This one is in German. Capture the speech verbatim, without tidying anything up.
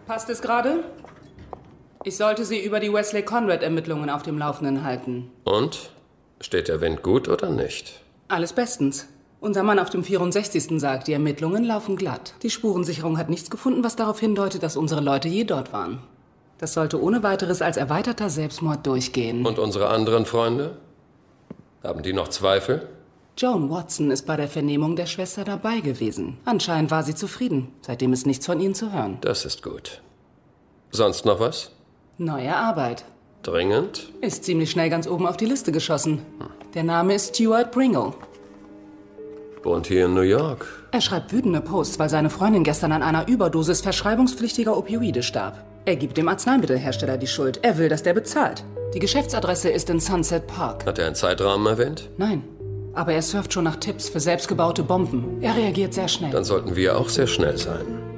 Passt es gerade? Ich sollte Sie über die Wesley Conrad-Ermittlungen auf dem Laufenden halten. Und? Steht der Wind gut oder nicht? Alles bestens. Unser Mann auf dem vierundsechzigsten sagt, die Ermittlungen laufen glatt. Die Spurensicherung hat nichts gefunden, was darauf hindeutet, dass unsere Leute je dort waren. Das sollte ohne weiteres als erweiterter Selbstmord durchgehen. Und unsere anderen Freunde? Haben die noch Zweifel? Joan Watson ist bei der Vernehmung der Schwester dabei gewesen. Anscheinend war sie zufrieden. Seitdem ist nichts von ihnen zu hören. Das ist gut. Sonst noch was? Neue Arbeit. Dringend? Ist ziemlich schnell ganz oben auf die Liste geschossen. Der Name ist Stuart Pringle. Wohnt hier in New York. Er schreibt wütende Posts, weil seine Freundin gestern an einer Überdosis verschreibungspflichtiger Opioide starb. Er gibt dem Arzneimittelhersteller die Schuld. Er will, dass der bezahlt. Die Geschäftsadresse ist in Sunset Park. Hat er einen Zeitrahmen erwähnt? Nein. Aber er surft schon nach Tipps für selbstgebaute Bomben. Er reagiert sehr schnell. Dann sollten wir auch sehr schnell sein.